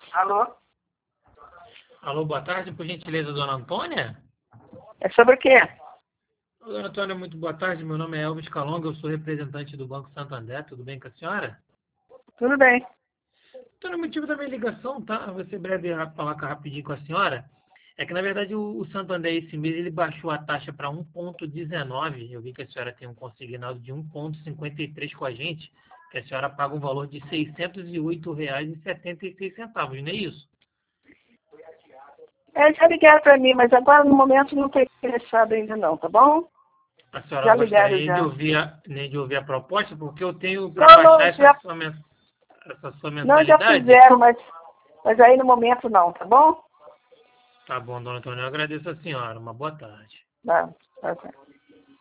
Alô? Alô, boa tarde, por gentileza, dona Antônia? É sobre o quê? Dona Antônia, muito boa tarde. Meu nome é Elvis Calonga, eu sou representante do Banco Santander. Tudo bem com a senhora? Tudo bem. Então, o motivo da minha ligação, tá? Vou ser breve e falar rapidinho com a senhora. É que, na verdade, o Santander esse mês ele baixou a taxa para 1,19. Eu vi que a senhora tem um consignado de 1,53 com a gente, que a senhora paga um valor de R$ 608,76, não é isso? Já ligaram para mim, mas agora no momento não estou interessado ainda não, tá bom? A senhora Já não ligaram gostaria já. Nem de ouvir a proposta, porque eu tenho para Não, baixar não, já, essa sua não, já mensalidade. fizeram, mas aí no momento não, tá bom? Tá bom, dona Antônia, eu agradeço a senhora. Uma boa tarde. Tá, tá certo.